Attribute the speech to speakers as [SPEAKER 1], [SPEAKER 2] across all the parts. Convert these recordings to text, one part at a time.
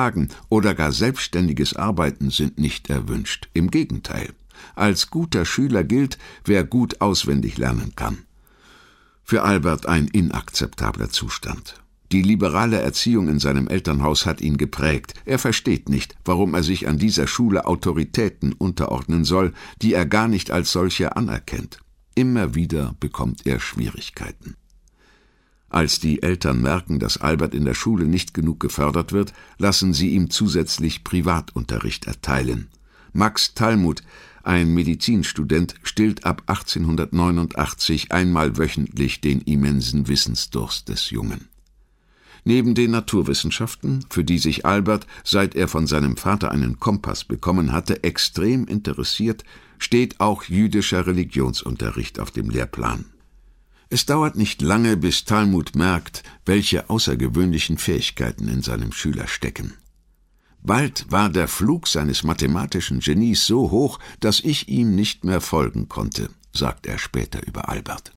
[SPEAKER 1] oder gar selbstständiges Arbeiten sind nicht erwünscht. Im Gegenteil. Als guter Schüler gilt, wer gut auswendig lernen kann. Für Albert ein inakzeptabler Zustand. Die liberale Erziehung in seinem Elternhaus hat ihn geprägt. Er versteht nicht, warum er sich an dieser Schule Autoritäten unterordnen soll, die er gar nicht als solche anerkennt. Immer wieder bekommt er Schwierigkeiten. Als die Eltern merken, dass Albert in der Schule nicht genug gefördert wird, lassen sie ihm zusätzlich Privatunterricht erteilen. Max Talmuth, ein Medizinstudent, stillt ab 1889 einmal wöchentlich den immensen Wissensdurst des Jungen. Neben den Naturwissenschaften, für die sich Albert, seit er von seinem Vater einen Kompass bekommen hatte, extrem interessiert, steht auch jüdischer Religionsunterricht auf dem Lehrplan. Es dauert nicht lange, bis Talmuth merkt, welche außergewöhnlichen Fähigkeiten in seinem Schüler stecken. Bald war der Flug seines mathematischen Genies so hoch, dass ich ihm nicht mehr folgen konnte, sagt er später über Albert.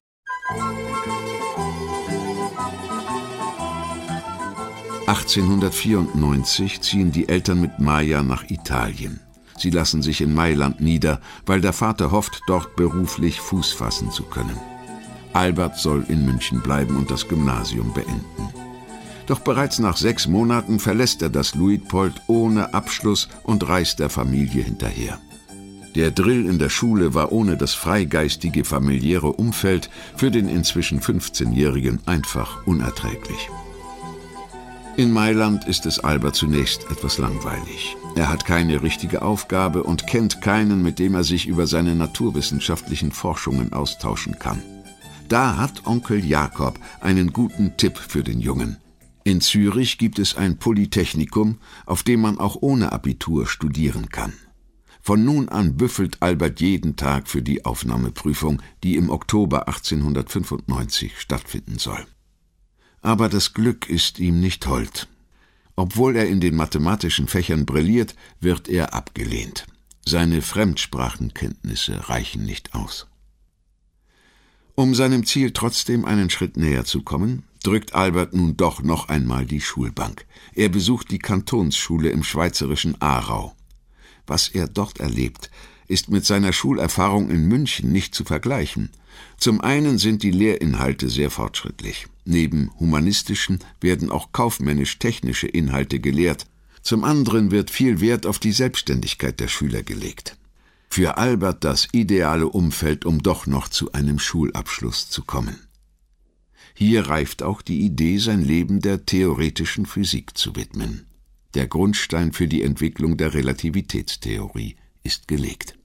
[SPEAKER 1] (1894) ziehen die Eltern mit Maja nach Italien. Sie lassen sich in Mailand nieder, weil der Vater hofft, dort beruflich Fuß fassen zu können. Albert soll in München bleiben und das Gymnasium beenden. Doch bereits nach 6 Monaten verlässt er das Luitpold ohne Abschluss und reist der Familie hinterher. Der Drill in der Schule war ohne das freigeistige familiäre Umfeld für den inzwischen 15-Jährigen einfach unerträglich. In Mailand ist es Albert zunächst etwas langweilig. Er hat keine richtige Aufgabe und kennt keinen, mit dem er sich über seine naturwissenschaftlichen Forschungen austauschen kann. Da hat Onkel Jakob einen guten Tipp für den Jungen. In Zürich gibt es ein Polytechnikum, auf dem man auch ohne Abitur studieren kann. Von nun an büffelt Albert jeden Tag für die Aufnahmeprüfung, die im Oktober 1895 stattfinden soll. Aber das Glück ist ihm nicht hold. Obwohl er in den mathematischen Fächern brilliert, wird er abgelehnt. Seine Fremdsprachenkenntnisse reichen nicht aus. Um seinem Ziel trotzdem einen Schritt näher zu kommen, drückt Albert nun doch noch einmal die Schulbank. Er besucht die Kantonsschule im schweizerischen Aarau. Was er dort erlebt, ist mit seiner Schulerfahrung in München nicht zu vergleichen. Zum einen sind die Lehrinhalte sehr fortschrittlich. Neben humanistischen werden auch kaufmännisch-technische Inhalte gelehrt. Zum anderen wird viel Wert auf die Selbstständigkeit der Schüler gelegt. Für Albert das ideale Umfeld, um doch noch zu einem Schulabschluss zu kommen. Hier reift auch die Idee, sein Leben der theoretischen Physik zu widmen. Der Grundstein für die Entwicklung der Relativitätstheorie ist gelegt.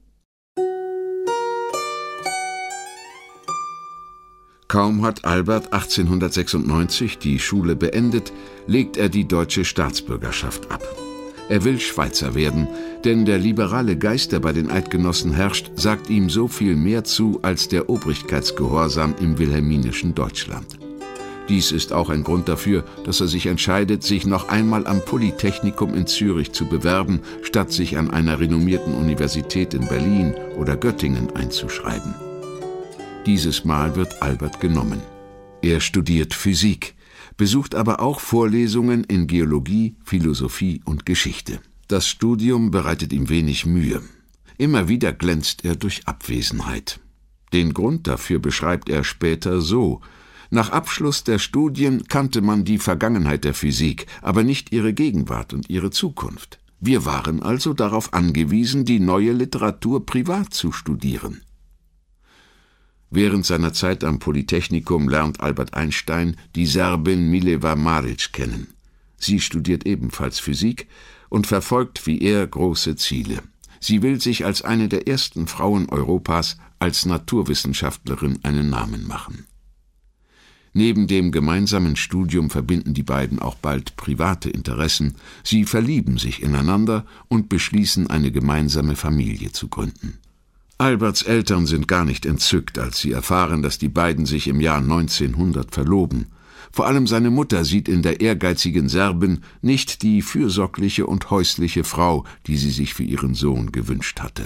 [SPEAKER 1] Kaum hat Albert 1896 die Schule beendet, legt er die deutsche Staatsbürgerschaft ab. Er will Schweizer werden, denn der liberale Geist, der bei den Eidgenossen herrscht, sagt ihm so viel mehr zu als der Obrigkeitsgehorsam im wilhelminischen Deutschland. Dies ist auch ein Grund dafür, dass er sich entscheidet, sich noch einmal am Polytechnikum in Zürich zu bewerben, statt sich an einer renommierten Universität in Berlin oder Göttingen einzuschreiben. Dieses Mal wird Albert genommen. Er studiert Physik, besucht aber auch Vorlesungen in Geologie, Philosophie und Geschichte. Das Studium bereitet ihm wenig Mühe. Immer wieder glänzt er durch Abwesenheit. Den Grund dafür beschreibt er später so: Nach Abschluss der Studien kannte man die Vergangenheit der Physik, aber nicht ihre Gegenwart und ihre Zukunft. Wir waren also darauf angewiesen, die neue Literatur privat zu studieren. Während seiner Zeit am Polytechnikum lernt Albert Einstein die Serbin Mileva Marić kennen. Sie studiert ebenfalls Physik und verfolgt wie er große Ziele. Sie will sich als eine der ersten Frauen Europas als Naturwissenschaftlerin einen Namen machen. Neben dem gemeinsamen Studium verbinden die beiden auch bald private Interessen. Sie verlieben sich ineinander und beschließen, eine gemeinsame Familie zu gründen. Alberts Eltern sind gar nicht entzückt, als sie erfahren, dass die beiden sich im Jahr 1900 verloben. Vor allem seine Mutter sieht in der ehrgeizigen Serbin nicht die fürsorgliche und häusliche Frau, die sie sich für ihren Sohn gewünscht hatte.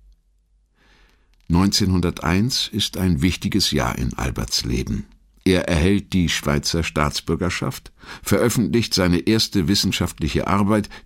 [SPEAKER 1] 1901 ist ein wichtiges Jahr in Alberts Leben. Er erhält die Schweizer Staatsbürgerschaft, veröffentlicht seine erste wissenschaftliche Arbeit,